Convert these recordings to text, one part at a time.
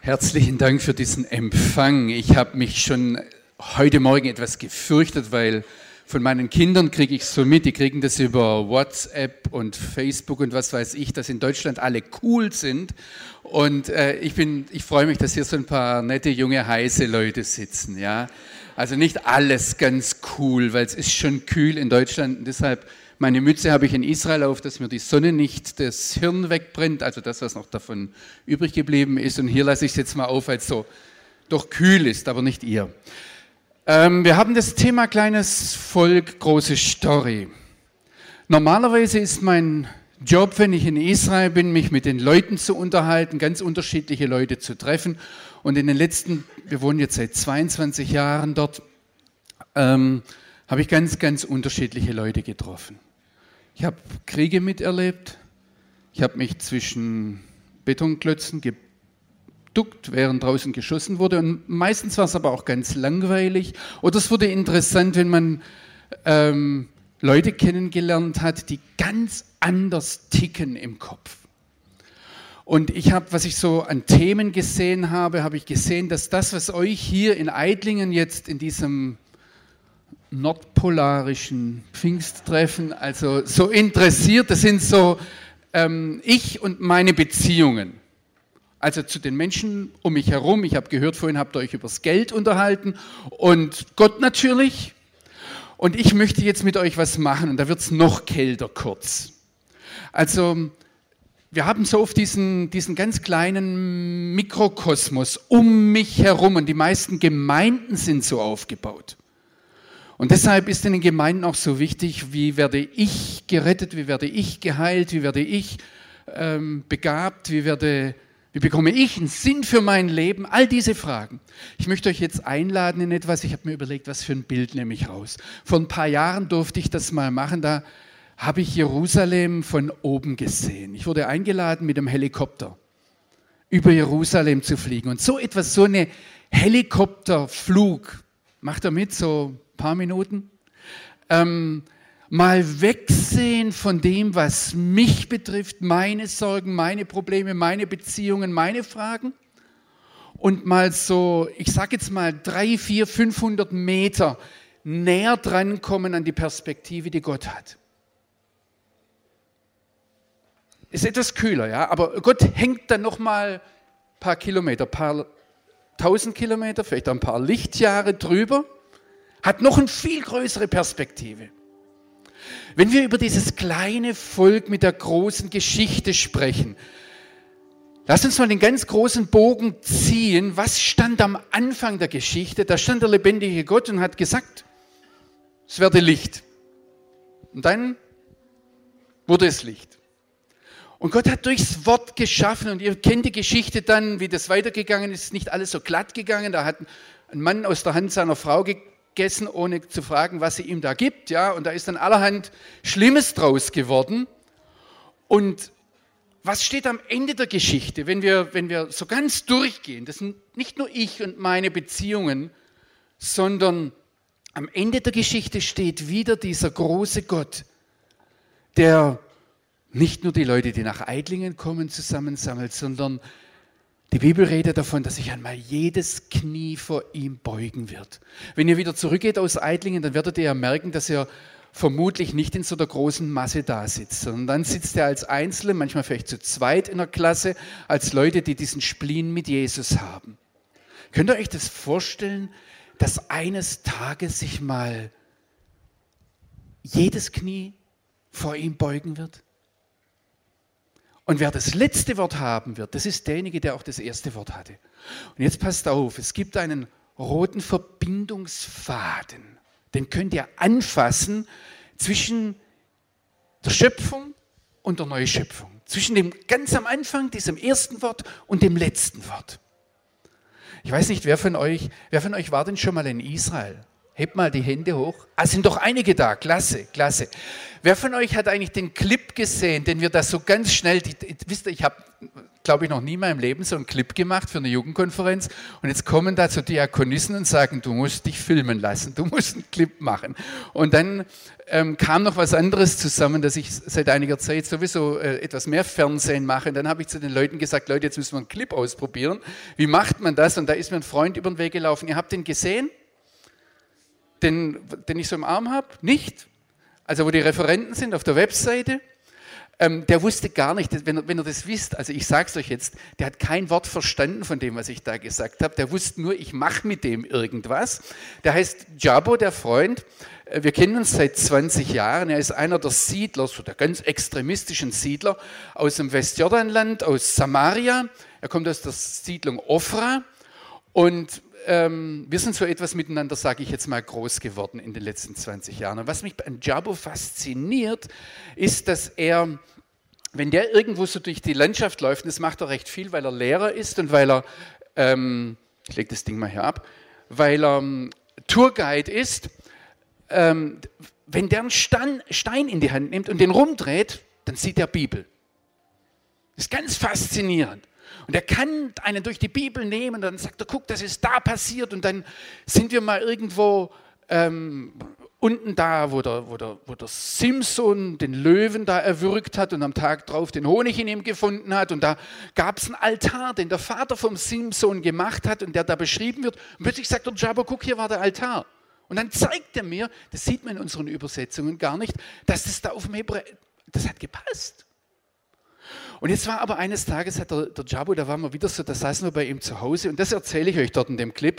Herzlichen Dank für diesen Empfang. Ich habe mich schon heute Morgen etwas gefürchtet, weil von meinen Kindern kriege ich so mit, die kriegen das über WhatsApp und Facebook und was weiß ich, dass in Deutschland alle cool sind. Und ich freue mich, dass hier so ein paar nette, junge, heiße Leute sitzen. Ja? Also nicht alles ganz cool, weil es ist schon kühl in Deutschland und deshalb meine Mütze habe ich in Israel auf, dass mir die Sonne nicht das Hirn wegbrennt, also das, was noch davon übrig geblieben ist. Und hier lasse ich es jetzt mal auf, weil es so doch kühl ist, aber nicht ihr. Wir haben das Thema kleines Volk, große Story. Normalerweise ist mein Job, wenn ich in Israel bin, mich mit den Leuten zu unterhalten, ganz unterschiedliche Leute zu treffen. Und in den letzten, wir wohnen jetzt seit 22 Jahren dort, habe ich ganz, ganz unterschiedliche Leute getroffen. Ich habe Kriege miterlebt, ich habe mich zwischen Betonklötzen geduckt, während draußen geschossen wurde und meistens war es aber auch ganz langweilig oder es wurde interessant, wenn man Leute kennengelernt hat, die ganz anders ticken im Kopf. Und was ich so an Themen gesehen habe, habe ich gesehen, dass das, was euch hier in Eidlingen jetzt in diesem nordpolarischen Pfingsttreffen, also so interessiert, das sind so ich und meine Beziehungen. Also zu den Menschen um mich herum. Ich habe gehört, vorhin habt ihr euch über das Geld unterhalten und Gott natürlich. Und ich möchte jetzt mit euch was machen und da wird es noch kälter kurz. Also wir haben so oft diesen ganz kleinen Mikrokosmos um mich herum und die meisten Gemeinden sind so aufgebaut. Und deshalb ist in den Gemeinden auch so wichtig, wie werde ich gerettet, wie werde ich geheilt, wie werde ich begabt, wie bekomme ich einen Sinn für mein Leben, all diese Fragen. Ich möchte euch jetzt einladen in etwas, ich habe mir überlegt, was für ein Bild nehme ich raus. Vor ein paar Jahren durfte ich das mal machen, da habe ich Jerusalem von oben gesehen. Ich wurde eingeladen, mit einem Helikopter über Jerusalem zu fliegen. Und so etwas, so eine Helikopterflug, macht er mit, so ein paar Minuten, mal wegsehen von dem, was mich betrifft, meine Sorgen, meine Probleme, meine Beziehungen, meine Fragen und mal so, ich sage jetzt mal 300, 400, 500 Meter näher drankommen an die Perspektive, die Gott hat. Ist etwas kühler, ja, aber Gott hängt dann nochmal ein paar Kilometer, ein paar 1000 Kilometer, vielleicht ein paar Lichtjahre drüber, hat noch eine viel größere Perspektive. Wenn wir über dieses kleine Volk mit der großen Geschichte sprechen, lasst uns mal den ganz großen Bogen ziehen. Was stand am Anfang der Geschichte? Da stand der lebendige Gott und hat gesagt, es werde Licht. Und dann wurde es Licht. Und Gott hat durchs Wort geschaffen und ihr kennt die Geschichte dann, wie das weitergegangen ist, nicht alles so glatt gegangen. Da hat ein Mann aus der Hand seiner Frau gegessen, ohne zu fragen, was sie ihm da gibt. Ja? Und da ist dann allerhand Schlimmes draus geworden. Und was steht am Ende der Geschichte, wenn wir so ganz durchgehen? Das sind nicht nur ich und meine Beziehungen, sondern am Ende der Geschichte steht wieder dieser große Gott, der nicht nur die Leute, die nach Eidlingen kommen, zusammensammelt, sondern die Bibel redet davon, dass sich einmal jedes Knie vor ihm beugen wird. Wenn ihr wieder zurückgeht aus Eidlingen, dann werdet ihr ja merken, dass er vermutlich nicht in so der großen Masse da sitzt, sondern dann sitzt er als Einzelne, manchmal vielleicht zu zweit in der Klasse, als Leute, die diesen Spleen mit Jesus haben. Könnt ihr euch das vorstellen, dass eines Tages sich mal jedes Knie vor ihm beugen wird? Und wer das letzte Wort haben wird, das ist derjenige, der auch das erste Wort hatte. Und jetzt passt auf, es gibt einen roten Verbindungsfaden, den könnt ihr anfassen zwischen der Schöpfung und der Neuschöpfung. Zwischen dem ganz am Anfang, diesem ersten Wort und dem letzten Wort. Ich weiß nicht, wer von euch war denn schon mal in Israel? Hebt mal die Hände hoch. Ah, sind doch einige da. Klasse, klasse. Wer von euch hat eigentlich den Clip gesehen, den wir da so ganz schnell, wisst ihr, ich habe, glaube ich, noch nie in meinem Leben so einen Clip gemacht für eine Jugendkonferenz und jetzt kommen da so Diakonissen und sagen, du musst dich filmen lassen, du musst einen Clip machen. Und dann kam noch was anderes zusammen, dass ich seit einiger Zeit sowieso etwas mehr Fernsehen mache. Und dann habe ich zu den Leuten gesagt, Leute, jetzt müssen wir einen Clip ausprobieren. Wie macht man das? Und da ist mir ein Freund über den Weg gelaufen. Ihr habt den gesehen? Den ich so im Arm habe? Nicht? Also wo die Referenten sind auf der Webseite. Der wusste gar nicht, wenn ihr das wisst, also ich sage es euch jetzt, der hat kein Wort verstanden von dem, was ich da gesagt habe. Der wusste nur, ich mache mit dem irgendwas. Der heißt Jabo, der Freund. Wir kennen uns seit 20 Jahren. Er ist einer der Siedler, so der ganz extremistischen Siedler aus dem Westjordanland, aus Samaria. Er kommt aus der Siedlung Ofra und wir sind so etwas miteinander, sage ich jetzt mal, groß geworden in den letzten 20 Jahren. Und was mich an Jabo fasziniert, ist, dass er, wenn der irgendwo so durch die Landschaft läuft, und das macht er recht viel, weil er Lehrer ist und weil er, ich lege das Ding mal hier ab, weil er Tourguide ist, wenn der einen Stein in die Hand nimmt und den rumdreht, dann sieht er Bibel. Das ist ganz faszinierend. Und er kann einen durch die Bibel nehmen und dann sagt er, guck, das ist da passiert und dann sind wir mal irgendwo unten da, wo der Simson den Löwen da erwürgt hat und am Tag drauf den Honig in ihm gefunden hat und da gab es einen Altar, den der Vater vom Simson gemacht hat und der da beschrieben wird und plötzlich sagt der Jabo, guck, hier war der Altar. Und dann zeigt er mir, das sieht man in unseren Übersetzungen gar nicht, dass das da auf dem Hebräer, das hat gepasst. Und jetzt war aber eines Tages, hat der Jabo, da waren wir wieder so, da saßen wir bei ihm zu Hause und das erzähle ich euch dort in dem Clip,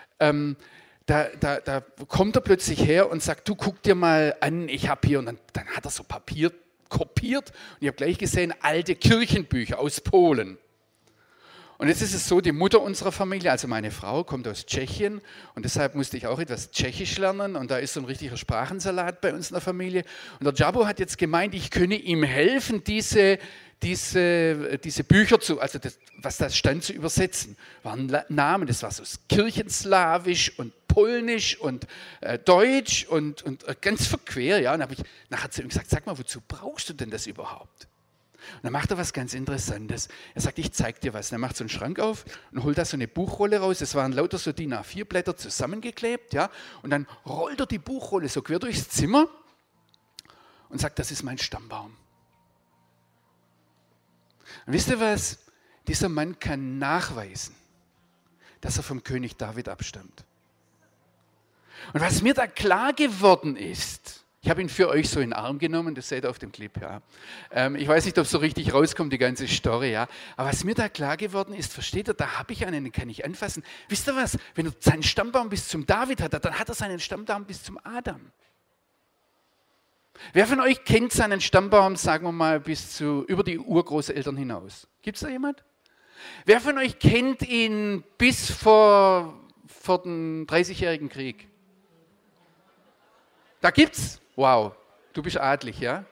da kommt er plötzlich her und sagt, du guck dir mal an, ich habe hier, und dann hat er so Papier kopiert und ich habe gleich gesehen, alte Kirchenbücher aus Polen. Und jetzt ist es so, die Mutter unserer Familie, also meine Frau, kommt aus Tschechien und deshalb musste ich auch etwas Tschechisch lernen und da ist so ein richtiger Sprachensalat bei uns in der Familie. Und der Jabo hat jetzt gemeint, ich könne ihm helfen, diese Bücher also was da stand, zu übersetzen. Waren Namen, das war so Kirchenslawisch und Polnisch und Deutsch und ganz verquer. Ja. Und dann habe ich nachher zu ihm gesagt, sag mal, wozu brauchst du denn das überhaupt? Und dann macht er was ganz Interessantes. Er sagt, ich zeig dir was. Und er macht so einen Schrank auf und holt da so eine Buchrolle raus. Das waren lauter so DIN A4 Blätter zusammengeklebt. Ja? Und dann rollt er die Buchrolle so quer durchs Zimmer und sagt, das ist mein Stammbaum. Und wisst ihr was? Dieser Mann kann nachweisen, dass er vom König David abstammt. Und was mir da klar geworden ist, ich habe ihn für euch so in den Arm genommen, das seht ihr auf dem Clip, ja. Ich weiß nicht, ob es so richtig rauskommt, die ganze Story, ja. Aber was mir da klar geworden ist, versteht ihr, da habe ich einen, den kann ich anfassen. Wisst ihr was? Wenn er seinen Stammbaum bis zum David hat, dann hat er seinen Stammbaum bis zum Adam. Wer von euch kennt seinen Stammbaum, sagen wir mal, über die Urgroßeltern hinaus? Gibt es da jemand? Wer von euch kennt ihn bis vor den 30-jährigen Krieg? Da gibt's? Wow, du bist adlig, ja?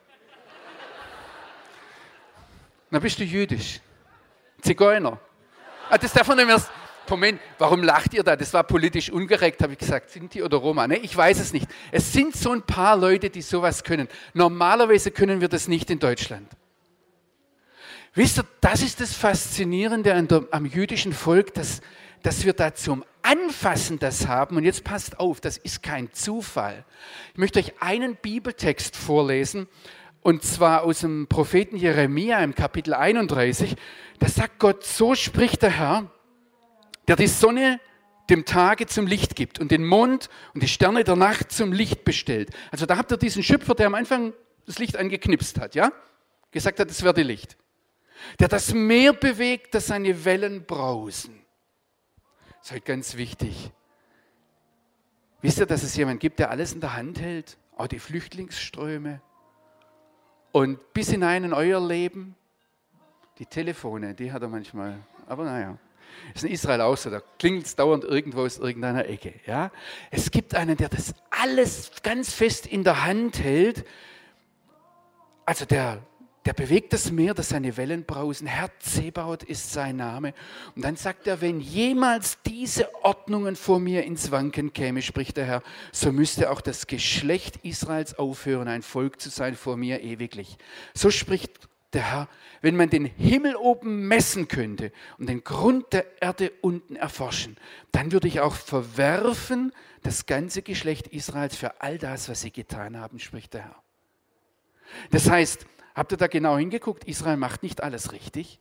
Na, bist du jüdisch? Zigeuner? Ah, das darf man nicht mehr. Moment, warum lacht ihr da? Das war politisch unkorrekt, habe ich gesagt. Sinti oder Roma? Ne, ich weiß es nicht. Es sind so ein paar Leute, die sowas können. Normalerweise können wir das nicht in Deutschland. Wisst ihr, das ist das Faszinierende am jüdischen Volk, dass wir da zum Anfassen das haben. Und jetzt passt auf, das ist kein Zufall. Ich möchte euch einen Bibeltext vorlesen, und zwar aus dem Propheten Jeremia im Kapitel 31. Da sagt Gott, so spricht der Herr, der die Sonne dem Tage zum Licht gibt und den Mond und die Sterne der Nacht zum Licht bestellt. Also da habt ihr diesen Schöpfer, der am Anfang das Licht angeknipst hat, ja? Gesagt hat, es werde Licht. Der das Meer bewegt, dass seine Wellen brausen. Das ist halt ganz wichtig. Wisst ihr, dass es jemanden gibt, der alles in der Hand hält? Auch die Flüchtlingsströme. Und bis hinein in euer Leben. Die Telefone, die hat er manchmal. Aber naja, ist in Israel auch so. Da klingelt es dauernd irgendwo aus irgendeiner Ecke. Ja? Es gibt einen, der das alles ganz fest in der Hand hält. Also der Der bewegt das Meer, dass seine Wellen brausen. Herr Zebaoth ist sein Name. Und dann sagt er, wenn jemals diese Ordnungen vor mir ins Wanken käme, spricht der Herr, so müsste auch das Geschlecht Israels aufhören, ein Volk zu sein vor mir ewiglich. So spricht der Herr, wenn man den Himmel oben messen könnte und den Grund der Erde unten erforschen, dann würde ich auch verwerfen das ganze Geschlecht Israels für all das, was sie getan haben, spricht der Herr. Das heißt, habt ihr da genau hingeguckt? Israel macht nicht alles richtig.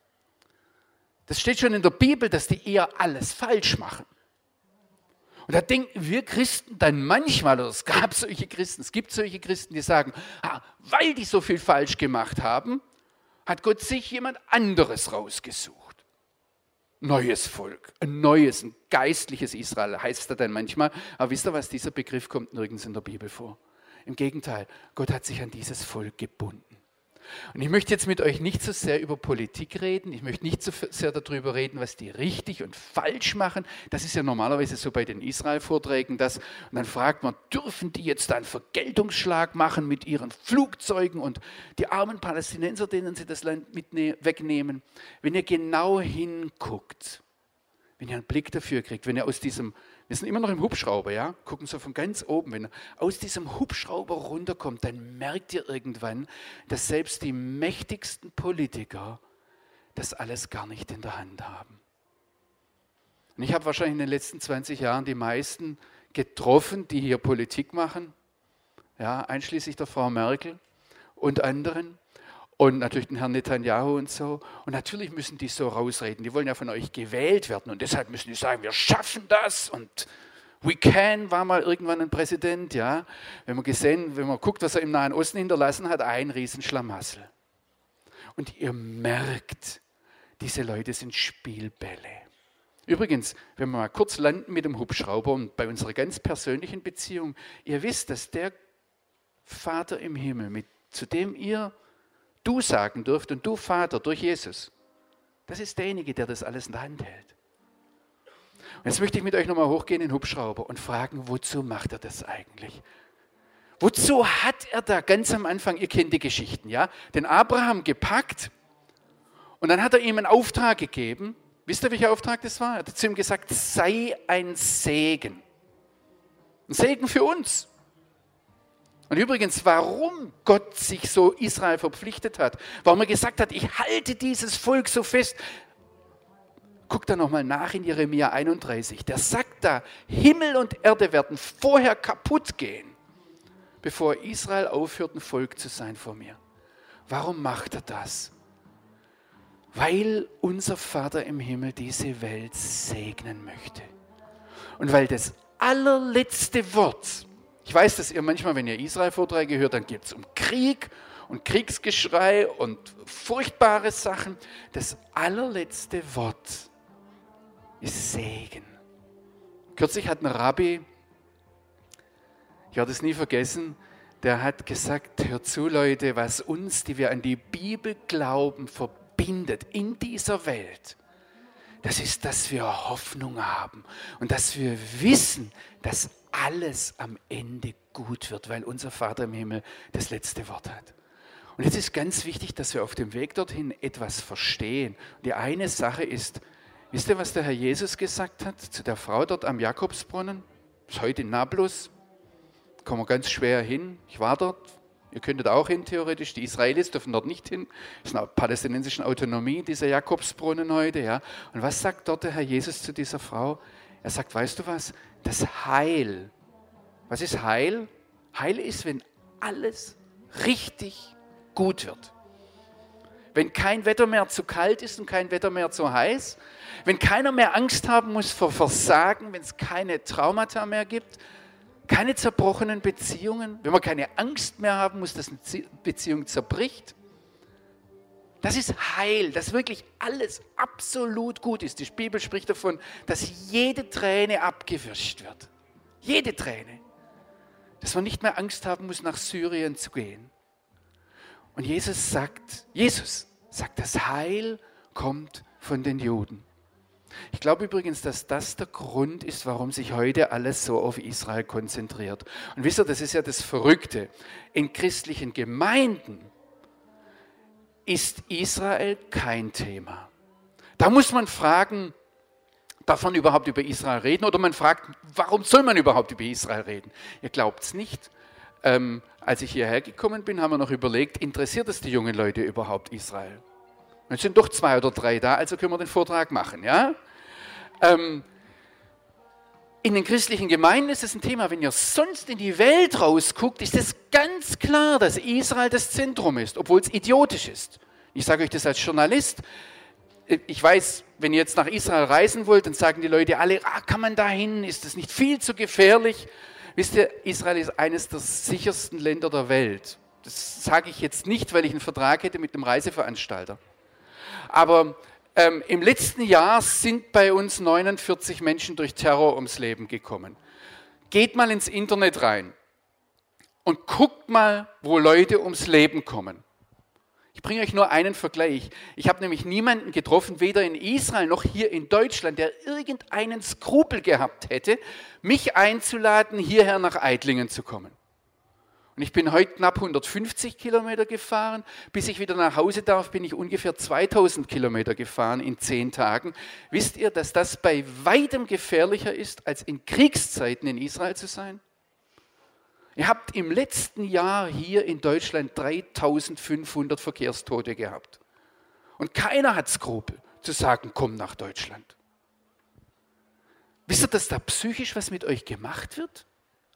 Das steht schon in der Bibel, dass die eher alles falsch machen. Und da denken wir Christen dann manchmal, oder es gibt solche Christen, die sagen, weil die so viel falsch gemacht haben, hat Gott sich jemand anderes rausgesucht. Neues Volk, ein neues, ein geistliches Israel heißt er dann manchmal. Aber wisst ihr was, dieser Begriff kommt nirgends in der Bibel vor. Im Gegenteil, Gott hat sich an dieses Volk gebunden. Und ich möchte jetzt mit euch nicht so sehr über Politik reden, ich möchte nicht so sehr darüber reden, was die richtig und falsch machen. Das ist ja normalerweise so bei den Israel-Vorträgen, und dann fragt man, dürfen die jetzt einen Vergeltungsschlag machen mit ihren Flugzeugen und die armen Palästinenser, denen sie das Land wegnehmen. Wenn ihr genau hinguckt, wenn ihr einen Blick dafür kriegt, wenn ihr aus diesem, wir sind immer noch im Hubschrauber, ja, gucken so von ganz oben, wenn ihr aus diesem Hubschrauber runterkommt, dann merkt ihr irgendwann, dass selbst die mächtigsten Politiker das alles gar nicht in der Hand haben. Und ich habe wahrscheinlich in den letzten 20 Jahren die meisten getroffen, die hier Politik machen, ja, einschließlich der Frau Merkel und anderen. Und natürlich den Herrn Netanyahu und so. Und natürlich müssen die so rausreden. Die wollen ja von euch gewählt werden. Und deshalb müssen die sagen, wir schaffen das. Und we can war mal irgendwann ein Präsident. Ja. Wenn man guckt, was er im Nahen Osten hinterlassen hat, ein Riesenschlamassel. Und ihr merkt, diese Leute sind Spielbälle. Übrigens, wenn wir mal kurz landen mit dem Hubschrauber und bei unserer ganz persönlichen Beziehung, ihr wisst, dass der Vater im Himmel, zu dem ihr du sagen dürft und du Vater durch Jesus, das ist derjenige, der das alles in der Hand hält. Und jetzt möchte ich mit euch nochmal hochgehen in den Hubschrauber und fragen, wozu macht er das eigentlich? Wozu hat er da ganz am Anfang, ihr kennt die Geschichten, ja, den Abraham gepackt und dann hat er ihm einen Auftrag gegeben. Wisst ihr, welcher Auftrag das war? Er hat zu ihm gesagt, sei ein Segen. Ein Segen für uns. Und übrigens, warum Gott sich so Israel verpflichtet hat, warum er gesagt hat, ich halte dieses Volk so fest. Guckt da nochmal nach in Jeremia 31. Der sagt da, Himmel und Erde werden vorher kaputt gehen, bevor Israel aufhört, ein Volk zu sein vor mir. Warum macht er das? Weil unser Vater im Himmel diese Welt segnen möchte. Und weil das allerletzte Wort, ich weiß, dass ihr manchmal, wenn ihr Israel-Vorträge hört, dann geht es um Krieg und Kriegsgeschrei und furchtbare Sachen. Das allerletzte Wort ist Segen. Kürzlich hat ein Rabbi, ich werde es nie vergessen, der hat gesagt, hört zu Leute, was uns, die wir an die Bibel glauben, verbindet in dieser Welt, das ist, dass wir Hoffnung haben und dass wir wissen, dass alles am Ende gut wird, weil unser Vater im Himmel das letzte Wort hat. Und jetzt ist ganz wichtig, dass wir auf dem Weg dorthin etwas verstehen. Und die eine Sache ist, wisst ihr, was der Herr Jesus gesagt hat zu der Frau dort am Jakobsbrunnen? Das ist heute in Nablus. Da kommen wir ganz schwer hin. Ich war dort. Ihr könntet auch hin, theoretisch. Die Israelis dürfen dort nicht hin. Das ist eine palästinensische Autonomie, dieser Jakobsbrunnen heute. Ja. Und was sagt dort der Herr Jesus zu dieser Frau? Er sagt, weißt du was? Das Heil. Was ist Heil? Heil ist, wenn alles richtig gut wird. Wenn kein Wetter mehr zu kalt ist und kein Wetter mehr zu heiß. Wenn keiner mehr Angst haben muss vor Versagen, wenn es keine Traumata mehr gibt. Keine zerbrochenen Beziehungen. Wenn man keine Angst mehr haben muss, dass eine Beziehung zerbricht. Das ist Heil, dass wirklich alles absolut gut ist. Die Bibel spricht davon, dass jede Träne abgewischt wird. Jede Träne. Dass man nicht mehr Angst haben muss, nach Syrien zu gehen. Und Jesus sagt, das Heil kommt von den Juden. Ich glaube übrigens, dass das der Grund ist, warum sich heute alles so auf Israel konzentriert. Und wisst ihr, das ist ja das Verrückte. In christlichen Gemeinden ist Israel kein Thema. Da muss man fragen, darf man überhaupt über Israel reden? Oder man fragt, warum soll man überhaupt über Israel reden? Ihr glaubt es nicht. Als ich hierher gekommen bin, haben wir noch überlegt, interessiert es die jungen Leute überhaupt Israel? Und es sind doch 2 oder 3 da, also können wir den Vortrag machen. Ja? In den christlichen Gemeinden ist es ein Thema. Wenn ihr sonst in die Welt rausguckt, ist es ganz klar, dass Israel das Zentrum ist, obwohl es idiotisch ist. Ich sage euch das als Journalist. Ich weiß, wenn ihr jetzt nach Israel reisen wollt, dann sagen die Leute alle, kann man da hin, ist das nicht viel zu gefährlich? Wisst ihr, Israel ist eines der sichersten Länder der Welt. Das sage ich jetzt nicht, weil ich einen Vertrag hätte mit einem Reiseveranstalter. Aber im letzten Jahr sind bei uns 49 Menschen durch Terror ums Leben gekommen. Geht mal ins Internet rein und guckt mal, wo Leute ums Leben kommen. Ich bringe euch nur einen Vergleich. Ich habe nämlich niemanden getroffen, weder in Israel noch hier in Deutschland, der irgendeinen Skrupel gehabt hätte, mich einzuladen, hierher nach Eitlingen zu kommen. Und ich bin heute knapp 150 Kilometer gefahren. Bis ich wieder nach Hause darf, bin ich ungefähr 2000 Kilometer gefahren in 10 Tagen. Wisst ihr, dass das bei weitem gefährlicher ist, als in Kriegszeiten in Israel zu sein? Ihr habt im letzten Jahr hier in Deutschland 3500 Verkehrstote gehabt. Und keiner hat Skrupel zu sagen, komm nach Deutschland. Wisst ihr, dass da psychisch was mit euch gemacht wird?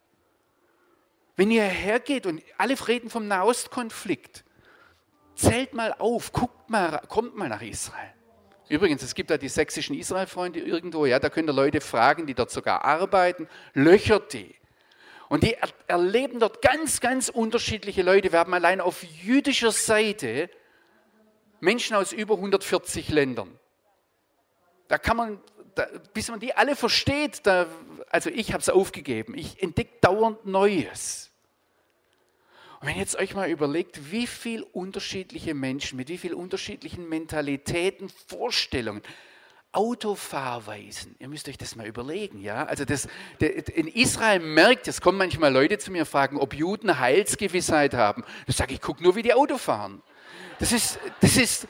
Wenn ihr hergeht und alle reden vom Nahostkonflikt, zählt mal auf, guckt mal, kommt mal nach Israel. Übrigens, es gibt da die sächsischen Israel-Freunde irgendwo, ja, da könnt ihr Leute fragen, die dort sogar arbeiten, löchert die. Und die erleben dort ganz, ganz unterschiedliche Leute. Wir haben allein auf jüdischer Seite Menschen aus über 140 Ländern. Da kann man, bis man die alle versteht, also ich habe es aufgegeben. Ich entdecke dauernd Neues. Und wenn ihr jetzt euch mal überlegt, wie viele unterschiedliche Menschen mit wie vielen unterschiedlichen Mentalitäten, Vorstellungen, Autofahrweisen, ihr müsst euch das mal überlegen, ja. Also in Israel merkt, es kommen manchmal Leute zu mir und fragen, ob Juden Heilsgewissheit haben. Da sage ich, guck nur, wie die Auto fahren. Das ist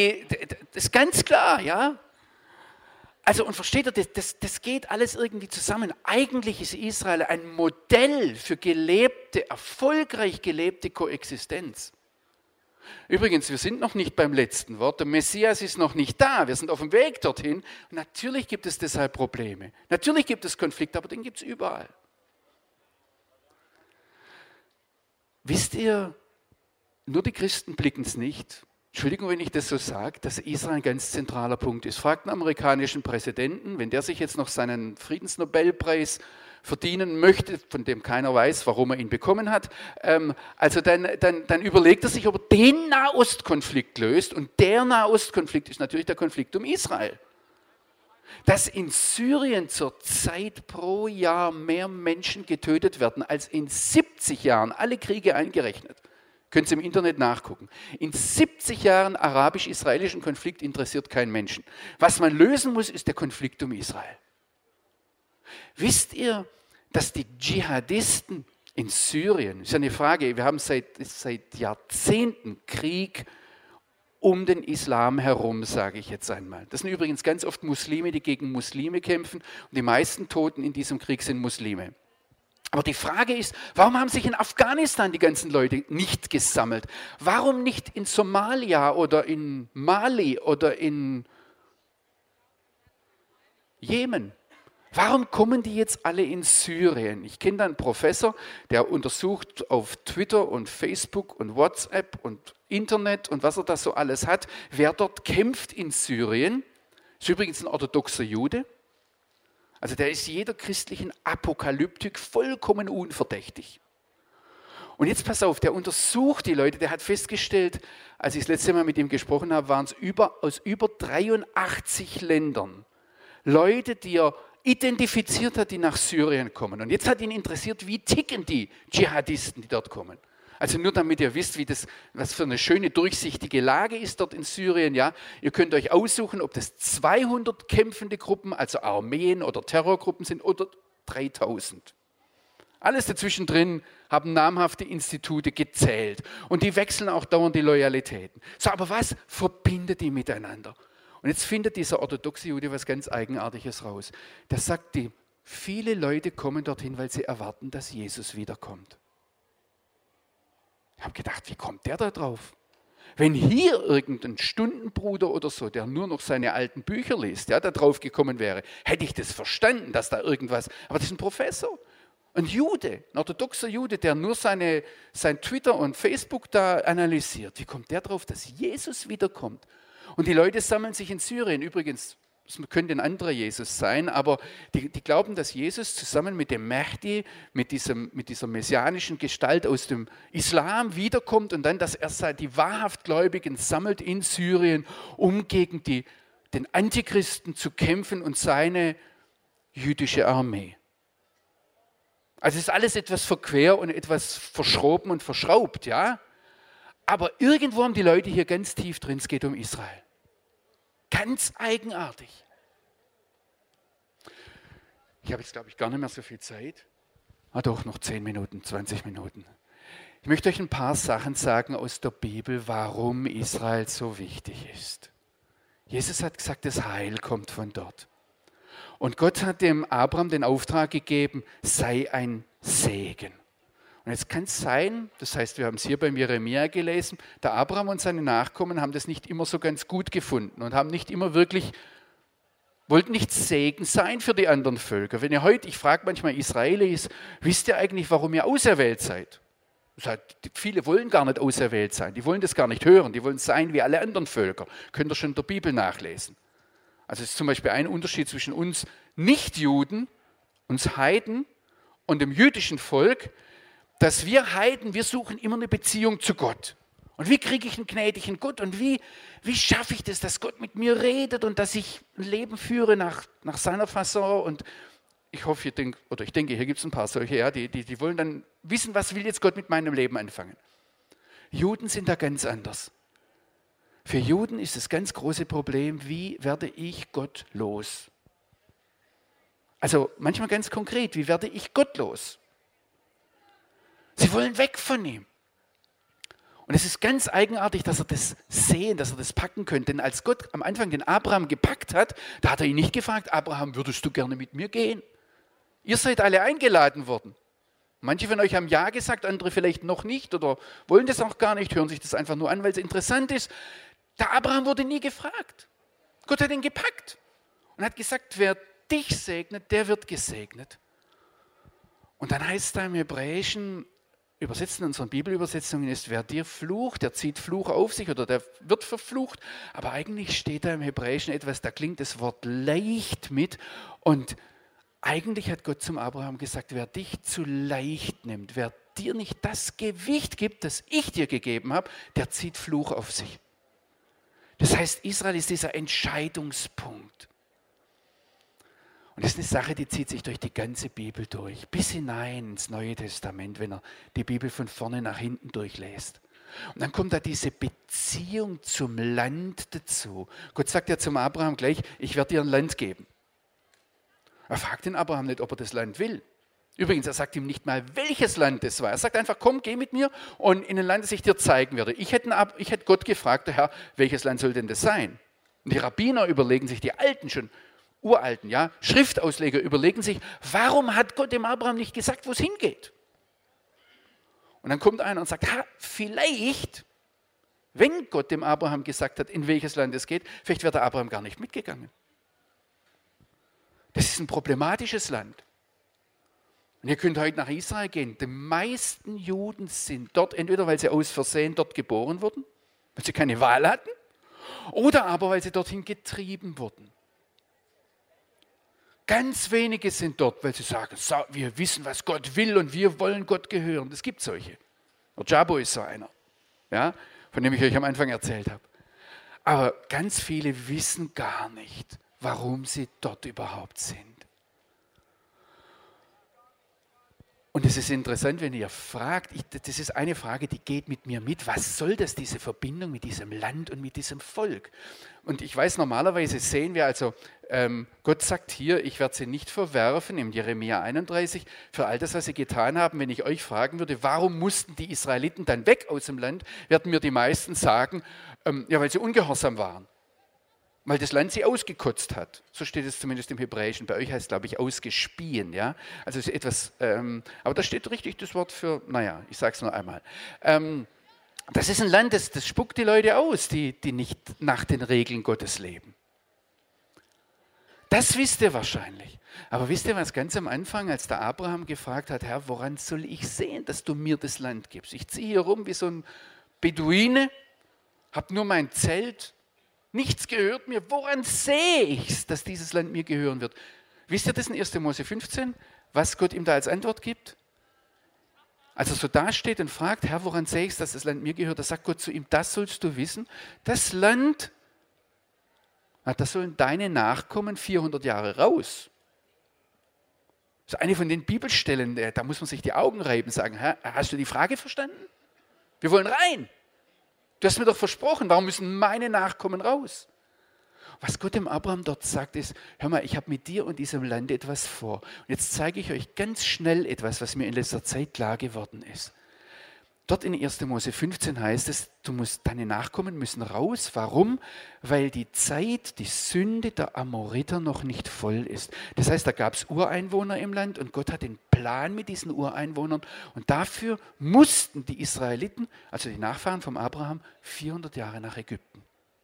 ganz klar, ja. Also und versteht ihr, das geht alles irgendwie zusammen. Eigentlich ist Israel ein Modell für erfolgreich gelebte Koexistenz. Übrigens, wir sind noch nicht beim letzten Wort. Der Messias ist noch nicht da. Wir sind auf dem Weg dorthin. Und natürlich gibt es deshalb Probleme. Natürlich gibt es Konflikte, aber den gibt es überall. Wisst ihr, nur die Christen blicken es nicht. Entschuldigung, wenn ich das so sage, dass Israel ein ganz zentraler Punkt ist. Fragt einen amerikanischen Präsidenten, wenn der sich jetzt noch seinen Friedensnobelpreis verdienen möchte, von dem keiner weiß, warum er ihn bekommen hat, also dann überlegt er sich, ob er den Nahostkonflikt löst. Und der Nahostkonflikt ist natürlich der Konflikt um Israel. Dass in Syrien zurzeit pro Jahr mehr Menschen getötet werden als in 70 Jahren, alle Kriege eingerechnet. Könnt ihr im Internet nachgucken. In 70 Jahren arabisch-israelischen Konflikt interessiert keinen Menschen. Was man lösen muss, ist der Konflikt um Israel. Wisst ihr, dass die Dschihadisten in Syrien, das ist ja eine Frage, wir haben seit Jahrzehnten Krieg um den Islam herum, sage ich jetzt einmal. Das sind übrigens ganz oft Muslime, die gegen Muslime kämpfen und die meisten Toten in diesem Krieg sind Muslime. Aber die Frage ist, warum haben sich in Afghanistan die ganzen Leute nicht gesammelt? Warum nicht in Somalia oder in Mali oder in Jemen? Warum kommen die jetzt alle in Syrien? Ich kenne da einen Professor, der untersucht auf Twitter und Facebook und WhatsApp und Internet und was er da so alles hat, wer dort kämpft in Syrien. Ist übrigens ein orthodoxer Jude. Also der ist jeder christlichen Apokalyptik vollkommen unverdächtig. Und jetzt pass auf, der untersucht die Leute, der hat festgestellt, als ich das letzte Mal mit ihm gesprochen habe, waren es aus über 83 Ländern Leute, die er identifiziert hat, die nach Syrien kommen. Und jetzt hat ihn interessiert, wie ticken die Dschihadisten, die dort kommen. Also nur damit ihr wisst, was für eine schöne, durchsichtige Lage ist dort in Syrien. Ja? Ihr könnt euch aussuchen, ob das 200 kämpfende Gruppen, also Armeen oder Terrorgruppen sind, oder 3000. Alles dazwischen drin haben namhafte Institute gezählt. Und die wechseln auch dauernd die Loyalitäten. So, aber was verbindet die miteinander? Und jetzt findet dieser orthodoxe Jude was ganz Eigenartiges raus. Der sagt, viele Leute kommen dorthin, weil sie erwarten, dass Jesus wiederkommt. Ich habe gedacht, wie kommt der da drauf? Wenn hier irgendein Stundenbruder oder so, der nur noch seine alten Bücher liest, ja, da drauf gekommen wäre, hätte ich das verstanden, dass da irgendwas, aber das ist ein Professor, ein Jude, ein orthodoxer Jude, der nur sein Twitter und Facebook da analysiert. Wie kommt der drauf, dass Jesus wiederkommt? Und die Leute sammeln sich in Syrien, übrigens, es könnte ein anderer Jesus sein, aber die glauben, dass Jesus zusammen mit dem Mahdi, mit dieser messianischen Gestalt aus dem Islam wiederkommt und dann, dass er die wahrhaft Gläubigen sammelt in Syrien, um gegen den Antichristen zu kämpfen und seine jüdische Armee. Also es ist alles etwas verquer und etwas verschroben und verschraubt, ja? Aber irgendwo haben die Leute hier ganz tief drin, es geht um Israel. Ganz eigenartig. Ich habe jetzt, glaube ich, gar nicht mehr so viel Zeit. Doch, noch 10 Minuten, 20 Minuten. Ich möchte euch ein paar Sachen sagen aus der Bibel, warum Israel so wichtig ist. Jesus hat gesagt, das Heil kommt von dort. Und Gott hat dem Abraham den Auftrag gegeben, sei ein Segen. Und jetzt kann es sein, das heißt, wir haben es hier beim Jeremia gelesen, der Abraham und seine Nachkommen haben das nicht immer so ganz gut gefunden und haben nicht immer wirklich, wollten nicht Segen sein für die anderen Völker. Wenn ihr heute, ich frage manchmal Israelis, wisst ihr eigentlich, warum ihr auserwählt seid? Das heißt, viele wollen gar nicht auserwählt sein, die wollen das gar nicht hören, die wollen sein wie alle anderen Völker. Könnt ihr schon in der Bibel nachlesen. Also es ist zum Beispiel ein Unterschied zwischen uns Nichtjuden, uns Heiden und dem jüdischen Volk, dass wir Heiden, wir suchen immer eine Beziehung zu Gott. Und wie kriege ich einen gnädigen Gott und wie schaffe ich das, dass Gott mit mir redet und dass ich ein Leben führe nach seiner Fasson. Und ich hoffe, ich denke, hier gibt es ein paar solche, ja, die wollen dann wissen, was will jetzt Gott mit meinem Leben anfangen. Juden sind da ganz anders. Für Juden ist das ganz große Problem, wie werde ich Gott los? Also manchmal ganz konkret, wie werde ich Gott los? Sie wollen weg von ihm. Und es ist ganz eigenartig, dass er das sehen, dass er das packen könnte. Denn als Gott am Anfang den Abraham gepackt hat, da hat er ihn nicht gefragt, Abraham, würdest du gerne mit mir gehen? Ihr seid alle eingeladen worden. Manche von euch haben Ja gesagt, andere vielleicht noch nicht oder wollen das auch gar nicht, hören sich das einfach nur an, weil es interessant ist. Der Abraham wurde nie gefragt. Gott hat ihn gepackt und hat gesagt, wer dich segnet, der wird gesegnet. Und dann heißt es da im Hebräischen, übersetzt in unseren Bibelübersetzungen ist, wer dir flucht, der zieht Fluch auf sich oder der wird verflucht. Aber eigentlich steht da im Hebräischen etwas, da klingt das Wort leicht mit. Und eigentlich hat Gott zum Abraham gesagt, wer dich zu leicht nimmt, wer dir nicht das Gewicht gibt, das ich dir gegeben habe, der zieht Fluch auf sich. Das heißt, Israel ist dieser Entscheidungspunkt. Und das ist eine Sache, die zieht sich durch die ganze Bibel durch, bis hinein ins Neue Testament, wenn er die Bibel von vorne nach hinten durchlässt. Und dann kommt da diese Beziehung zum Land dazu. Gott sagt ja zum Abraham gleich, ich werde dir ein Land geben. Er fragt den Abraham nicht, ob er das Land will. Übrigens, er sagt ihm nicht mal, welches Land es war. Er sagt einfach, komm, geh mit mir und in ein Land, das ich dir zeigen werde. Ich hätte Gott gefragt, der Herr, welches Land soll denn das sein? Und die Rabbiner überlegen sich, die Alten schon, Uralten, ja, Schriftausleger überlegen sich, warum hat Gott dem Abraham nicht gesagt, wo es hingeht? Und dann kommt einer und sagt, vielleicht, wenn Gott dem Abraham gesagt hat, in welches Land es geht, vielleicht wäre der Abraham gar nicht mitgegangen. Das ist ein problematisches Land. Und ihr könnt heute nach Israel gehen. Die meisten Juden sind dort, entweder weil sie aus Versehen dort geboren wurden, weil sie keine Wahl hatten, oder aber weil sie dorthin getrieben wurden. Ganz wenige sind dort, weil sie sagen, wir wissen, was Gott will und wir wollen Gott gehören. Es gibt solche. Der Jabo ist so einer, ja, von dem ich euch am Anfang erzählt habe. Aber ganz viele wissen gar nicht, warum sie dort überhaupt sind. Und es ist interessant, wenn ihr fragt, das ist eine Frage, die geht mit mir mit, was soll das, diese Verbindung mit diesem Land und mit diesem Volk? Und ich weiß, normalerweise sehen wir also, Gott sagt hier, ich werde sie nicht verwerfen, im Jeremia 31, für all das, was sie getan haben. Wenn ich euch fragen würde, warum mussten die Israeliten dann weg aus dem Land, werden mir die meisten sagen, ja, weil sie ungehorsam waren. Weil das Land sie ausgekotzt hat. So steht es zumindest im Hebräischen. Bei euch heißt es, glaube ich, ausgespien. Ja? Also ist etwas, aber da steht richtig das Wort für, naja, ich sage es nur einmal. Das ist ein Land, das spuckt die Leute aus, die nicht nach den Regeln Gottes leben. Das wisst ihr wahrscheinlich. Aber wisst ihr, was ganz am Anfang, als der Abraham gefragt hat, Herr, woran soll ich sehen, dass du mir das Land gibst? Ich ziehe hier rum wie so ein Beduine, habe nur mein Zelt, nichts gehört mir. Woran sehe ich es, dass dieses Land mir gehören wird? Wisst ihr das in 1. Mose 15, was Gott ihm da als Antwort gibt? Als er so dasteht und fragt, Herr, woran sehe ich es, dass das Land mir gehört? Da sagt Gott zu ihm, das sollst du wissen. Das Land, da sollen deine Nachkommen 400 Jahre raus. Das ist eine von den Bibelstellen, da muss man sich die Augen reiben und sagen, Herr, hast du die Frage verstanden? Wir wollen rein. Du hast mir doch versprochen, warum müssen meine Nachkommen raus? Was Gott dem Abraham dort sagt, ist, hör mal, ich habe mit dir und diesem Land etwas vor. Und jetzt zeige ich euch ganz schnell etwas, was mir in letzter Zeit klar geworden ist. Dort in 1. Mose 15 heißt es, deine Nachkommen müssen raus. Warum? Weil die Zeit, die Sünde der Amoriter noch nicht voll ist. Das heißt, da gab es Ureinwohner im Land und Gott hat den Plan mit diesen Ureinwohnern. Und dafür mussten die Israeliten, also die Nachfahren vom Abraham, 400 Jahre nach Ägypten.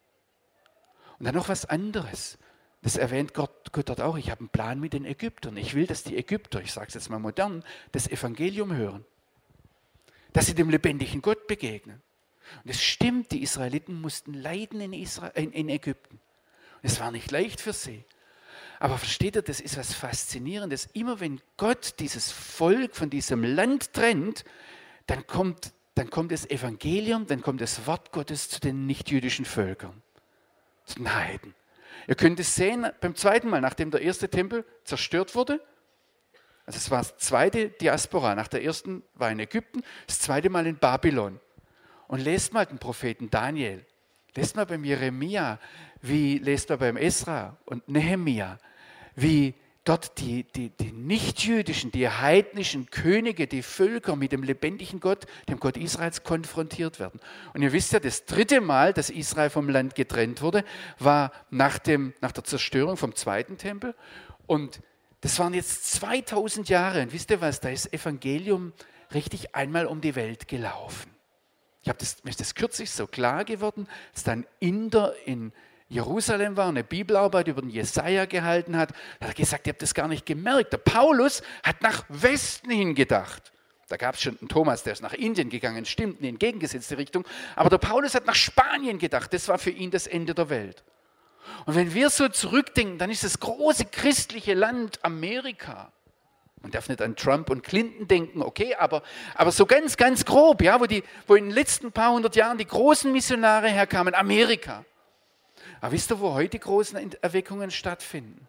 Und dann noch was anderes. Das erwähnt Gott dort auch. Ich habe einen Plan mit den Ägyptern. Ich will, dass die Ägypter, ich sage es jetzt mal modern, das Evangelium hören. Dass sie dem lebendigen Gott begegnen. Und es stimmt, die Israeliten mussten leiden in Ägypten. Und es war nicht leicht für sie. Aber versteht ihr, das ist was Faszinierendes. Immer wenn Gott dieses Volk von diesem Land trennt, dann kommt das Evangelium, dann kommt das Wort Gottes zu den nichtjüdischen Völkern, zu den Heiden. Ihr könnt es sehen beim zweiten Mal, nachdem der erste Tempel zerstört wurde. Also es war das zweite Diaspora. Nach der ersten war in Ägypten, das zweite Mal in Babylon. Und lest mal den Propheten Daniel, lest mal beim Jeremia, lest mal beim Esra und Nehemia, wie dort die nichtjüdischen, die heidnischen Könige, die Völker mit dem lebendigen Gott, dem Gott Israels, konfrontiert werden. Und ihr wisst ja, das dritte Mal, dass Israel vom Land getrennt wurde, war nach der Zerstörung vom zweiten Tempel. Und das waren jetzt 2000 Jahre. Und wisst ihr was, da ist das Evangelium richtig einmal um die Welt gelaufen. Mir ist das kürzlich so klar geworden, als dann Inder in Jerusalem war, eine Bibelarbeit über den Jesaja gehalten hat. Da hat er gesagt, ihr habt das gar nicht gemerkt. Der Paulus hat nach Westen hin gedacht. Da gab es schon einen Thomas, der ist nach Indien gegangen, stimmt, in die entgegengesetzte Richtung. Aber der Paulus hat nach Spanien gedacht. Das war für ihn das Ende der Welt. Und wenn wir so zurückdenken, dann ist das große christliche Land Amerika. Man darf nicht an Trump und Clinton denken, okay, aber so ganz, ganz grob, ja, wo in den letzten paar hundert Jahren die großen Missionare herkamen, Amerika. Aber wisst ihr, wo heute große Erweckungen stattfinden?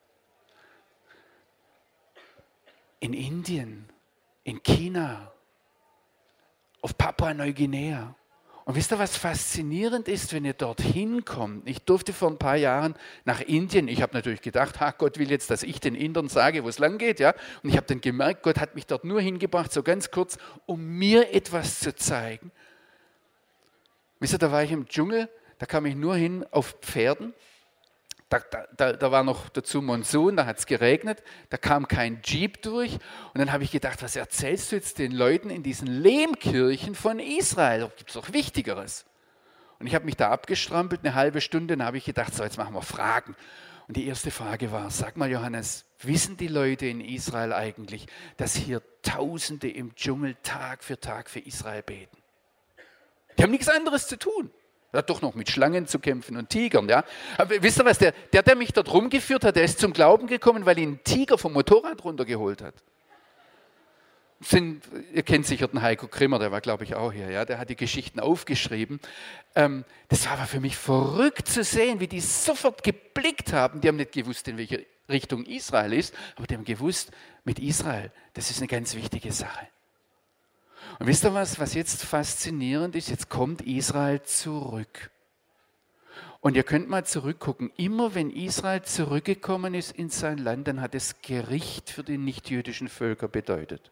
In Indien, in China, auf Papua-Neuguinea. Und wisst ihr, was faszinierend ist, wenn ihr dorthin kommt? Ich durfte vor ein paar Jahren nach Indien. Ich habe natürlich gedacht, Gott will jetzt, dass ich den Indern sage, wo es lang geht. Ja? Und ich habe dann gemerkt, Gott hat mich dort nur hingebracht, so ganz kurz, um mir etwas zu zeigen. Wisst ihr, da war ich im Dschungel, da kam ich nur hin auf Pferden. Da war noch dazu Monsun, da hat es geregnet, da kam kein Jeep durch. Und dann habe ich gedacht, was erzählst du jetzt den Leuten in diesen Lehmkirchen von Israel? Da gibt es doch Wichtigeres. Und ich habe mich da abgestrampelt, eine halbe Stunde, dann habe ich gedacht, so jetzt machen wir Fragen. Und die erste Frage war, sag mal Johannes, wissen die Leute in Israel eigentlich, dass hier Tausende im Dschungel Tag für Israel beten? Die haben nichts anderes zu tun. Er hat doch noch mit Schlangen zu kämpfen und Tigern. Ja? Aber wisst ihr was, der mich dort rumgeführt hat, der ist zum Glauben gekommen, weil ihn ein Tiger vom Motorrad runtergeholt hat. Ihr kennt sicher den Heiko Grimmer, der war glaube ich auch hier, ja? Der hat die Geschichten aufgeschrieben. Das war aber für mich verrückt zu sehen, wie die sofort geblickt haben. Die haben nicht gewusst, in welche Richtung Israel ist, aber die haben gewusst, mit Israel, das ist eine ganz wichtige Sache. Und wisst ihr was jetzt faszinierend ist? Jetzt kommt Israel zurück. Und ihr könnt mal zurückgucken, immer wenn Israel zurückgekommen ist in sein Land, dann hat es Gericht für die nichtjüdischen Völker bedeutet.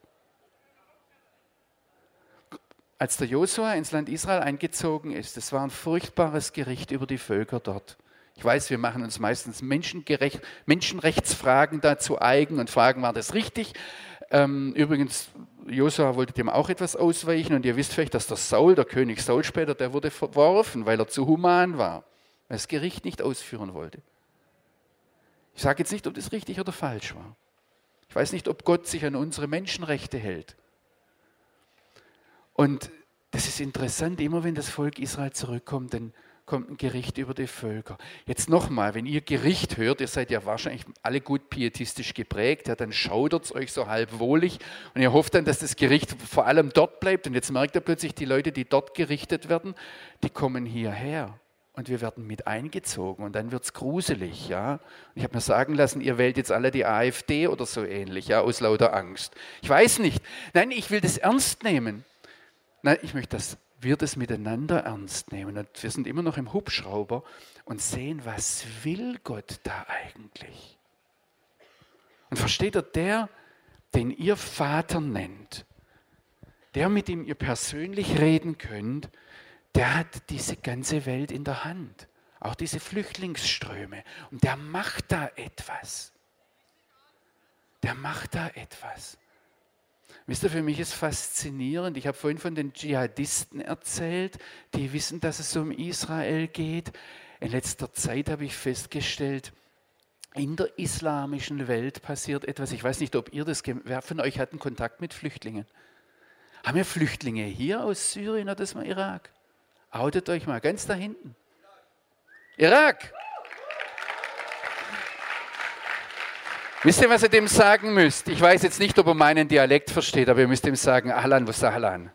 Als der Josua ins Land Israel eingezogen ist, das war ein furchtbares Gericht über die Völker dort. Ich weiß, wir machen uns meistens Menschenrechtsfragen dazu eigen und fragen, war das richtig? Übrigens, Josua wollte dem auch etwas ausweichen und ihr wisst vielleicht, dass der König Saul später, der wurde verworfen, weil er zu human war, weil er das Gericht nicht ausführen wollte. Ich sage jetzt nicht, ob das richtig oder falsch war. Ich weiß nicht, ob Gott sich an unsere Menschenrechte hält. Und das ist interessant, immer wenn das Volk Israel zurückkommt, dann kommt ein Gericht über die Völker. Jetzt nochmal, wenn ihr Gericht hört, ihr seid ja wahrscheinlich alle gut pietistisch geprägt, ja, dann schaudert es euch so halb wohlig und ihr hofft dann, dass das Gericht vor allem dort bleibt. Und jetzt merkt ihr plötzlich, die Leute, die dort gerichtet werden, die kommen hierher. Und wir werden mit eingezogen und dann wird es gruselig. Ja? Und ich habe mir sagen lassen, ihr wählt jetzt alle die AfD oder so ähnlich, ja, aus lauter Angst. Ich weiß nicht. Nein, ich will das ernst nehmen. Nein, ich möchte, dass wir das miteinander ernst nehmen. Und wir sind immer noch im Hubschrauber und sehen, was will Gott da eigentlich? Und versteht ihr, der, den ihr Vater nennt, der, mit dem ihr persönlich reden könnt, der hat diese ganze Welt in der Hand. Auch diese Flüchtlingsströme. Und der macht da etwas. Der macht da etwas. Wisst ihr, für mich ist faszinierend, ich habe vorhin von den Dschihadisten erzählt, die wissen, dass es um Israel geht. In letzter Zeit habe ich festgestellt, in der islamischen Welt passiert etwas. Ich weiß nicht, ob ihr das, wer von euch hat einen Kontakt mit Flüchtlingen? Haben wir Flüchtlinge hier aus Syrien oder aus dem Irak? Outet euch mal, ganz da hinten. Irak! Wisst ihr, was ihr dem sagen müsst? Ich weiß jetzt nicht, ob er meinen Dialekt versteht, aber ihr müsst ihm sagen, Ahlan, was ist Ahlan?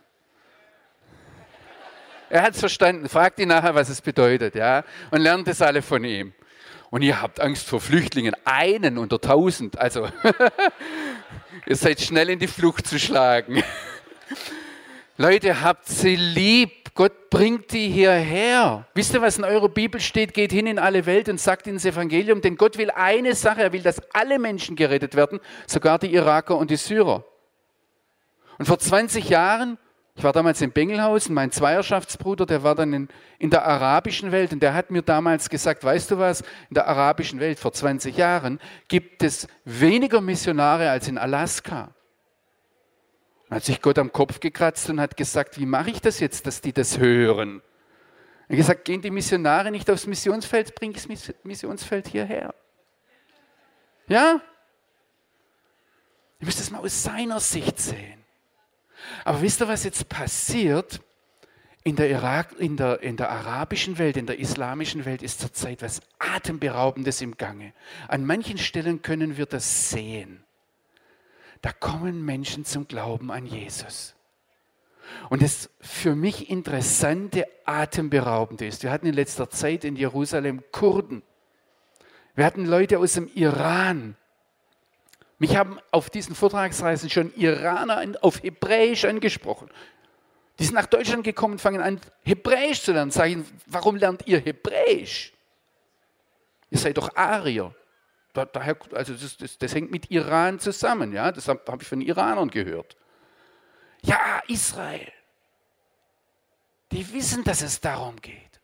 Er hat es verstanden. Fragt ihn nachher, was es bedeutet, ja? Und lernt es alle von ihm. Und ihr habt Angst vor Flüchtlingen. Einen unter 1000. Also, ihr seid schnell in die Flucht zu schlagen. Leute, habt sie lieb. Gott bringt die hierher. Wisst ihr, was in eurer Bibel steht? Geht hin in alle Welt und sagt ihnen das Evangelium. Denn Gott will eine Sache. Er will, dass alle Menschen gerettet werden. Sogar die Iraker und die Syrer. Und vor 20 Jahren, ich war damals in Bengelhausen, mein Zweierschaftsbruder, der war dann in der arabischen Welt. Und der hat mir damals gesagt, weißt du was, in der arabischen Welt vor 20 Jahren gibt es weniger Missionare als in Alaska. Dann hat sich Gott am Kopf gekratzt und hat gesagt, wie mache ich das jetzt, dass die das hören? Er hat gesagt, gehen die Missionare nicht aufs Missionsfeld, bring das Missionsfeld hierher. Ja? Ihr müsst es mal aus seiner Sicht sehen. Aber wisst ihr, was jetzt passiert? In der arabischen Welt, in der islamischen Welt ist zurzeit was Atemberaubendes im Gange. An manchen Stellen können wir das sehen. Da kommen Menschen zum Glauben an Jesus. Und das für mich interessante, atemberaubende ist, wir hatten in letzter Zeit in Jerusalem Kurden. Wir hatten Leute aus dem Iran. Mich haben auf diesen Vortragsreisen schon Iraner auf Hebräisch angesprochen. Die sind nach Deutschland gekommen und fangen an, Hebräisch zu lernen. Sag ich ihnen, warum lernt ihr Hebräisch? Ihr seid doch Arier. Daher, also das hängt mit Iran zusammen, ja? Das habe ich von Iranern gehört. Ja, Israel. Die wissen, dass es darum geht.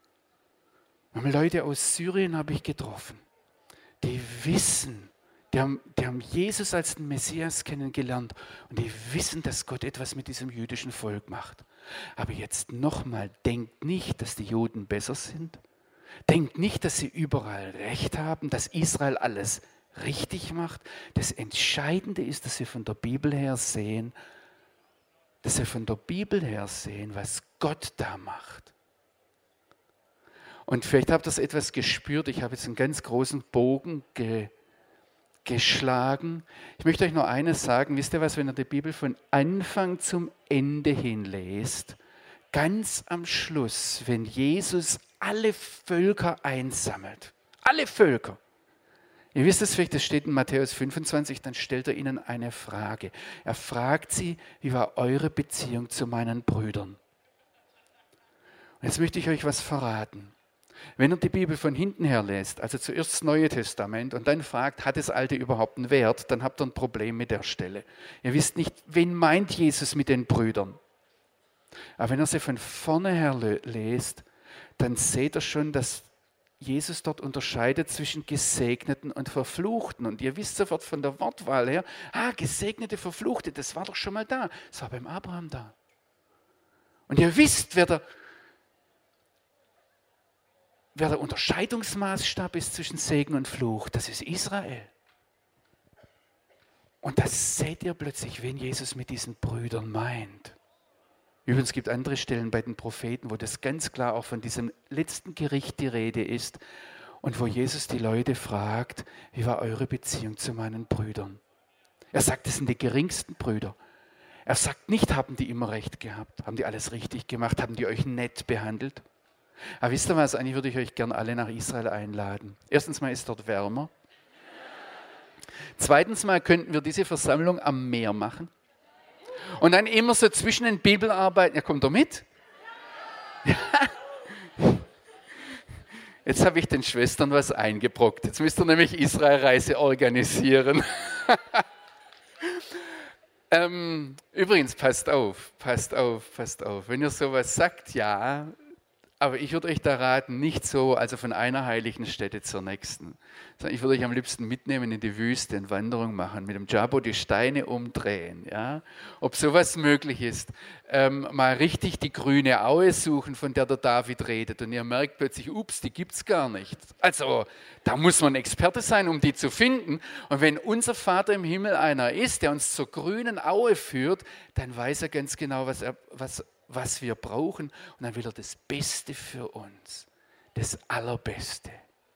Leute aus Syrien habe ich getroffen. Die wissen, die haben Jesus als den Messias kennengelernt und die wissen, dass Gott etwas mit diesem jüdischen Volk macht. Aber jetzt nochmal, denkt nicht, dass die Juden besser sind. Denkt nicht, dass sie überall Recht haben, dass Israel alles richtig macht. Das Entscheidende ist, dass wir von der Bibel her sehen, was Gott da macht. Und vielleicht habt ihr das etwas gespürt. Ich habe jetzt einen ganz großen Bogen geschlagen. Ich möchte euch nur eines sagen. Wisst ihr was, wenn ihr die Bibel von Anfang zum Ende hin lest, ganz am Schluss, wenn Jesus alle Völker einsammelt, alle Völker, Ihr wisst es vielleicht, das steht in Matthäus 25, dann stellt er ihnen eine Frage. Er fragt sie, wie war eure Beziehung zu meinen Brüdern? Und jetzt möchte ich euch was verraten. Wenn ihr die Bibel von hinten her lest, also zuerst das Neue Testament und dann fragt, hat das Alte überhaupt einen Wert, dann habt ihr ein Problem mit der Stelle. Ihr wisst nicht, wen meint Jesus mit den Brüdern. Aber wenn ihr sie von vorne her lest, dann seht ihr schon, dass Jesus dort unterscheidet zwischen Gesegneten und Verfluchten. Und ihr wisst sofort von der Wortwahl her, Gesegnete, Verfluchte, das war doch schon mal da. Das war beim Abraham da. Und ihr wisst, wer der Unterscheidungsmaßstab ist zwischen Segen und Fluch, das ist Israel. Und das seht ihr plötzlich, wen Jesus mit diesen Brüdern meint. Übrigens gibt es andere Stellen bei den Propheten, wo das ganz klar auch von diesem letzten Gericht die Rede ist und wo Jesus die Leute fragt, wie war eure Beziehung zu meinen Brüdern? Er sagt, das sind die geringsten Brüder. Er sagt nicht, haben die immer recht gehabt, haben die alles richtig gemacht, haben die euch nett behandelt? Aber wisst ihr was, eigentlich würde ich euch gerne alle nach Israel einladen. Erstens mal ist dort wärmer. Zweitens mal könnten wir diese Versammlung am Meer machen. Und dann immer so zwischen den Bibelarbeiten, ja, kommt ihr mit? Ja. Jetzt habe ich den Schwestern was eingebrockt. Jetzt müsst ihr nämlich Israelreise organisieren. Übrigens, passt auf. Wenn ihr sowas sagt, ja, aber ich würde euch da raten, nicht so, also von einer heiligen Stätte zur nächsten. Sondern ich würde euch am liebsten mitnehmen in die Wüste, eine Wanderung machen, mit dem Jabo die Steine umdrehen. Ja? Ob sowas möglich ist, mal richtig die grüne Aue suchen, von der David redet. Und ihr merkt plötzlich, ups, die gibt es gar nicht. Also da muss man Experte sein, um die zu finden. Und wenn unser Vater im Himmel einer ist, der uns zur grünen Aue führt, dann weiß er ganz genau, was wir brauchen, und dann will er das Beste für uns, das Allerbeste.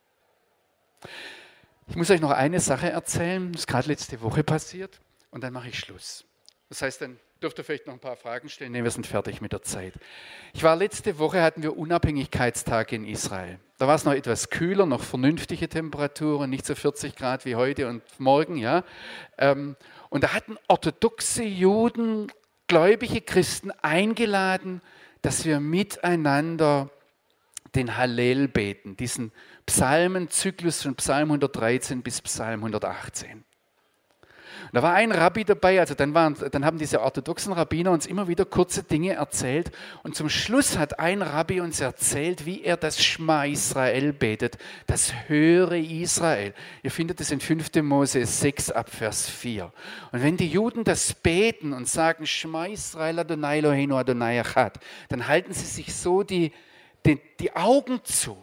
Ich muss euch noch eine Sache erzählen, das ist gerade letzte Woche passiert, und dann mache ich Schluss. Das heißt, dann dürft ihr vielleicht noch ein paar Fragen stellen, wir sind fertig mit der Zeit. Letzte Woche hatten wir Unabhängigkeitstage in Israel. Da war es noch etwas kühler, noch vernünftige Temperaturen, nicht so 40 Grad wie heute und morgen. Ja. Und da hatten orthodoxe Juden, gläubige Christen eingeladen, dass wir miteinander den Hallel beten, diesen Psalmenzyklus von Psalm 113 bis Psalm 118. Und da war ein Rabbi dabei, also dann haben diese orthodoxen Rabbiner uns immer wieder kurze Dinge erzählt, und zum Schluss hat ein Rabbi uns erzählt, wie er das Schma Israel betet, das Höre Israel. Ihr findet es in 5. Mose 6 ab Vers 4. Und wenn die Juden das beten und sagen Schma Israel Adonai Eloheinu Adonai Echad, dann halten sie sich so die Augen zu.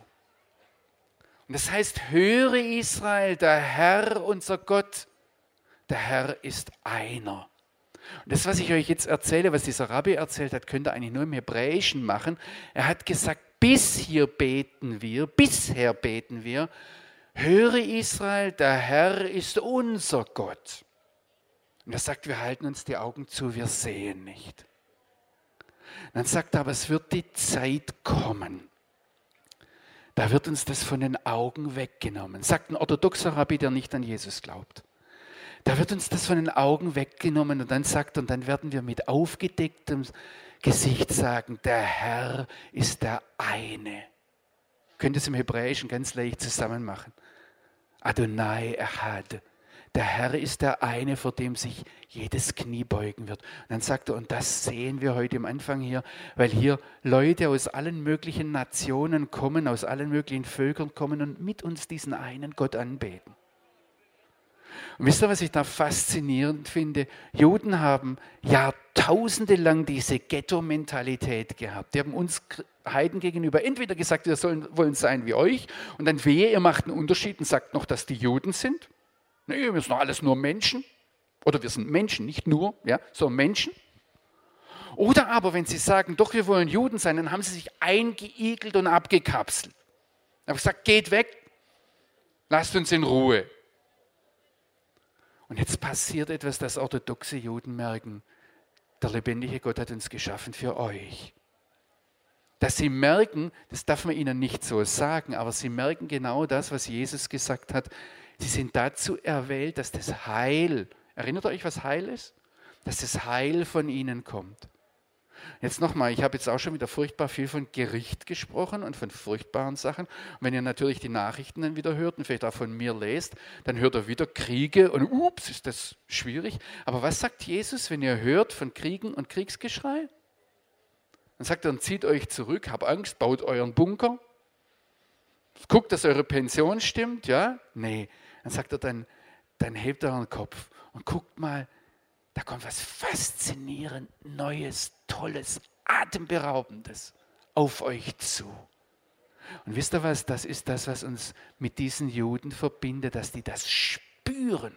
Und das heißt, höre Israel, der Herr, unser Gott, der Herr ist einer. Und das, was ich euch jetzt erzähle, was dieser Rabbi erzählt hat, könnt ihr eigentlich nur im Hebräischen machen. Er hat gesagt, bisher beten wir, höre Israel, der Herr ist unser Gott. Und er sagt, wir halten uns die Augen zu, wir sehen nicht. Und dann sagt er, aber es wird die Zeit kommen. Da wird uns das von den Augen weggenommen. Sagt ein orthodoxer Rabbi, der nicht an Jesus glaubt. Da wird uns das von den Augen weggenommen, und dann sagt er, und dann werden wir mit aufgedecktem Gesicht sagen, der Herr ist der eine. Könnt ihr es im Hebräischen ganz leicht zusammen machen. Adonai Echad. Der Herr ist der eine, vor dem sich jedes Knie beugen wird. Und dann sagt er, und das sehen wir heute am Anfang hier, weil hier Leute aus allen möglichen Nationen kommen, aus allen möglichen Völkern kommen und mit uns diesen einen Gott anbeten. Und wisst ihr, was ich da faszinierend finde? Juden haben Jahrtausende lang diese Ghetto-Mentalität gehabt. Die haben uns Heiden gegenüber entweder gesagt, wir wollen sein wie euch, und dann wehe, ihr macht einen Unterschied und sagt noch, dass die Juden sind. Nee, wir sind doch alles nur Menschen. Oder wir sind Menschen, nicht nur, sondern Menschen. Oder aber, wenn sie sagen, doch, wir wollen Juden sein, dann haben sie sich eingeigelt und abgekapselt. Haben gesagt, geht weg, lasst uns in Ruhe. Und jetzt passiert etwas, das orthodoxe Juden merken. Der lebendige Gott hat uns geschaffen für euch. Dass sie merken, das darf man ihnen nicht so sagen, aber sie merken genau das, was Jesus gesagt hat, Sie sind dazu erwählt, dass das Heil, erinnert ihr euch, was Heil ist? Dass das Heil von ihnen kommt. Jetzt nochmal, ich habe jetzt auch schon wieder furchtbar viel von Gericht gesprochen und von furchtbaren Sachen. Und wenn ihr natürlich die Nachrichten dann wieder hört und vielleicht auch von mir lest, dann hört ihr wieder Kriege und ups, ist das schwierig. Aber was sagt Jesus, wenn ihr hört von Kriegen und Kriegsgeschrei? Dann sagt er, dann zieht euch zurück, habt Angst, baut euren Bunker, guckt, dass eure Pension stimmt, ja? Nee, dann sagt er, dann hebt euren Kopf und guckt mal, da kommt was faszinierend, Neues, Tolles, Atemberaubendes auf euch zu. Und wisst ihr was, das ist das, was uns mit diesen Juden verbindet, dass die das spüren.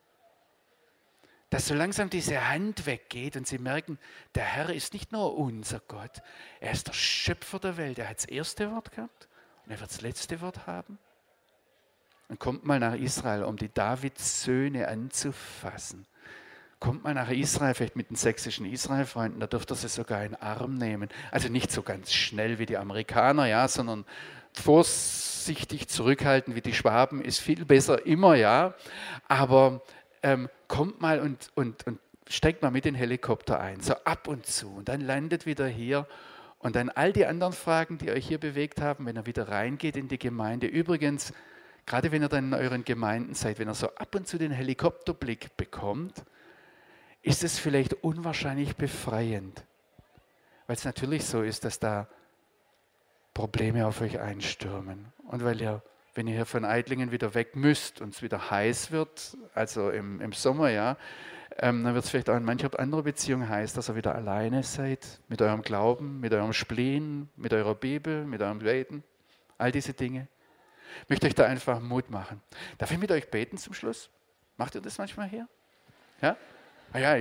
Dass so langsam diese Hand weggeht und sie merken, der Herr ist nicht nur unser Gott, er ist der Schöpfer der Welt, er hat das erste Wort gehabt und er wird das letzte Wort haben. Und kommt mal nach Israel, um die Davids Söhne anzufassen. Kommt mal nach Israel, vielleicht mit den sächsischen Israel-Freunden, da dürft ihr sie sogar in den Arm nehmen. Also nicht so ganz schnell wie die Amerikaner, ja, sondern vorsichtig zurückhalten wie die Schwaben ist viel besser immer, ja. Aber kommt mal und steigt mal mit den Helikopter ein, so ab und zu. Und dann landet wieder hier. Und dann all die anderen Fragen, die euch hier bewegt haben, wenn ihr wieder reingeht in die Gemeinde. Übrigens, gerade wenn ihr dann in euren Gemeinden seid, wenn ihr so ab und zu den Helikopterblick bekommt, ist es vielleicht unwahrscheinlich befreiend, weil es natürlich so ist, dass da Probleme auf euch einstürmen. Und weil ihr, wenn ihr hier von Eitlingen wieder weg müsst und es wieder heiß wird, also im Sommer, ja, dann wird es vielleicht auch in mancher anderer Beziehung heiß, dass ihr wieder alleine seid, mit eurem Glauben, mit eurem Spleen, mit eurer Bibel, mit eurem Beten, all diese Dinge. Ich möchte euch da einfach Mut machen. Darf ich mit euch beten zum Schluss? Macht ihr das manchmal hier? Ja? Ah ja,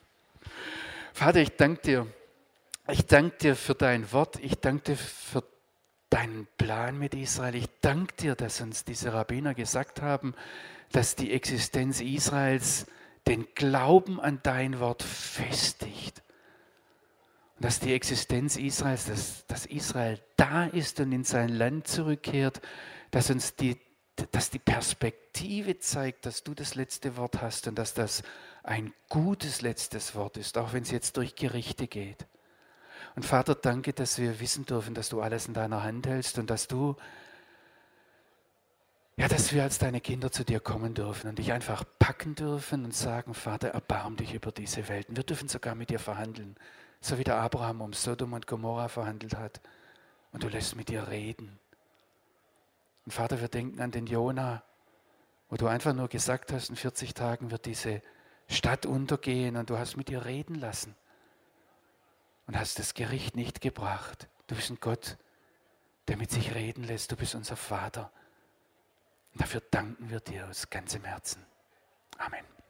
Vater, ich danke dir. Ich danke dir für dein Wort. Ich danke dir für deinen Plan mit Israel. Ich danke dir, dass uns diese Rabbiner gesagt haben, dass die Existenz Israels den Glauben an dein Wort festigt. Und dass die Existenz Israels, dass Israel da ist und in sein Land zurückkehrt, dass uns die Perspektive zeigt, dass du das letzte Wort hast und dass das ein gutes letztes Wort ist, auch wenn es jetzt durch Gerichte geht. Und Vater, danke, dass wir wissen dürfen, dass du alles in deiner Hand hältst und dass wir als deine Kinder zu dir kommen dürfen und dich einfach packen dürfen und sagen, Vater, erbarm dich über diese Welt. Und wir dürfen sogar mit dir verhandeln, so wie der Abraham um Sodom und Gomorra verhandelt hat. Und du lässt mit dir reden. Und Vater, wir denken an den Jona, wo du einfach nur gesagt hast, in 40 Tagen wird diese Stadt untergehen und du hast mit ihr reden lassen und hast das Gericht nicht gebracht. Du bist ein Gott, der mit sich reden lässt. Du bist unser Vater. Und dafür danken wir dir aus ganzem Herzen. Amen.